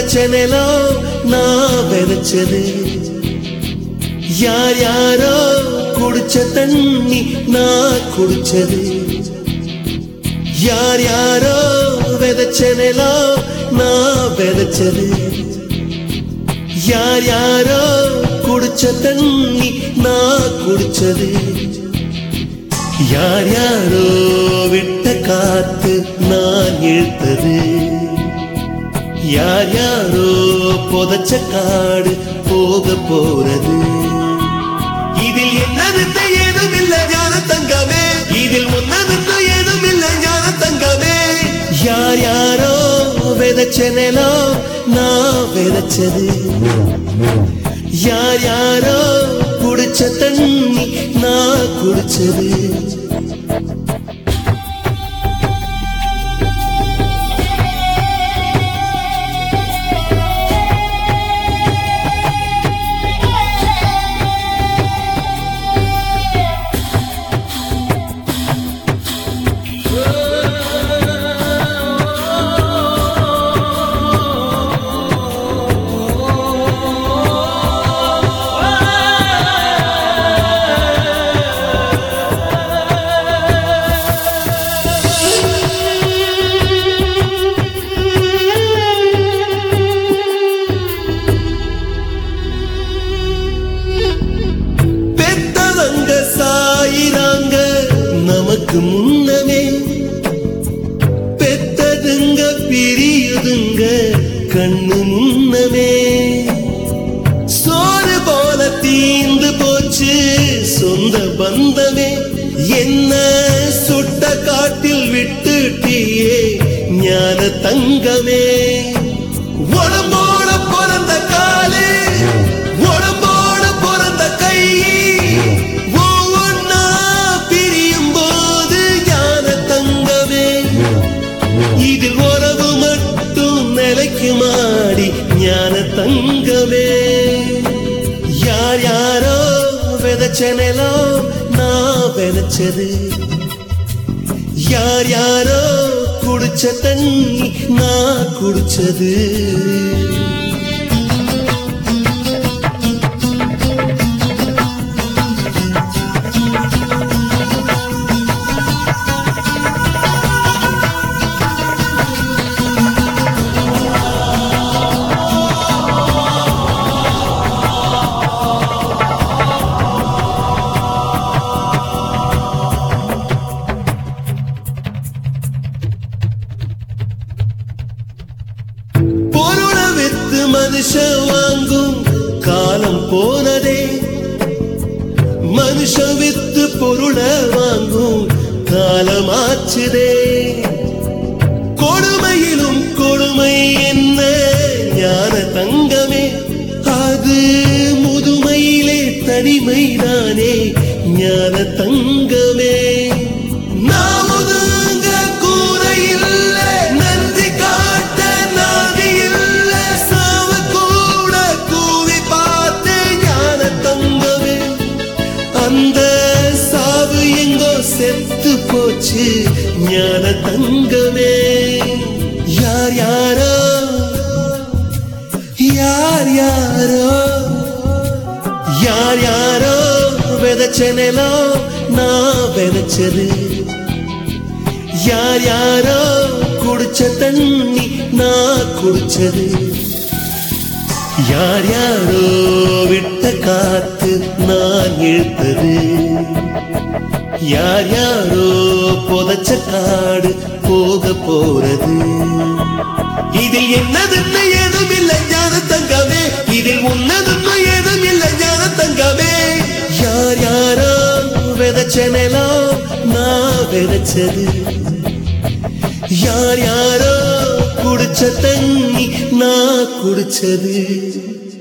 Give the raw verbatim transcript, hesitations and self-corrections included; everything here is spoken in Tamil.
விதைச்ச நிலம் நான் விதைச்சது. யார் யாரோ குடிச்ச தண்ணி நான் குடிச்சது. யார் யாரோ விதைச்ச நிலம் நான் விதைச்சது. யார் யாரோ குடிச்ச தண்ணி நான் குடிச்சது. யார் யாரோ விட்ட காத்து நான் இழுத்தது. யார் யாரோ புதைச்ச காடு போக போறது. இதில் என்னது ஏதும் இல்ல ஞான தங்கமே. இதில் முன்னது ஏதும் இல்ல ஞான தங்கமே. யார் யாரோ விதைச்ச நிலம் நான் விதைச்சது. யார் யாரோ குடிச்ச தண்ணி நான் குடிச்சது. நமக்கு முன்னமே பெத்ததுங்க பிரியுதுங்க கண்ணு முன்னமே. சோறு போல தீந்து போச்சு சொந்த பந்தமே. என்ன சுட்ட காட்டில் விட்டுட்டியே ஞான தங்கமே. உடம்போட பிறந்த காலே உடம்போட பிறந்த கை இதில் உறவு மட்டும் நிலைக்குமாடி ஞான தங்கமே. யார் யாரோ விதைச்ச நிலம் நான் விதைச்சது. யார் யாரோ குடிச்ச தண்ணி நான் குடிச்சது. மனுஷன் வாங்கும் காலம் போனதே. மனுஷன் வித்து பொருளை வாங்கும் காலமாச்சுதே. கொடுமையிலும் கொடுமை என்ன ஞான தங்கமே. அது முதுமையிலே தனிமைதானே ஞான தங்கமே. நான் ஒதுங்க கூரை இல்ல நன்றி காட்ட நாதி இல்ல. சாவு கூட கூவி பார்த்து ஞான தங்கமே. அந்த சாவு எங்கோ செத்து போச்சு ஞான தங்கமே. யார் யாரோ யார் யாரோ யார் யாரோ விதைச்ச நிலம் நான் விதைச்சது. யார் யாரோ குடிச்ச தண்ணி நான் குடிச்சது. யார் யாரோ விட்ட காத்து நான் இழுத்தது. யார் யாரோ புதைச்ச காடு போக போறது. இதில் என்னது ஏதும் இல்லை ஞான தங்கமே. இதில் உன்னது ஏதும் இல்லை ஞான தங்கமே. யார் யாரோ விதைச்ச நிலம் நான் விதைச்சது. யார் யாரோ குடிச்ச தண்ணி நான் குடிச்சது.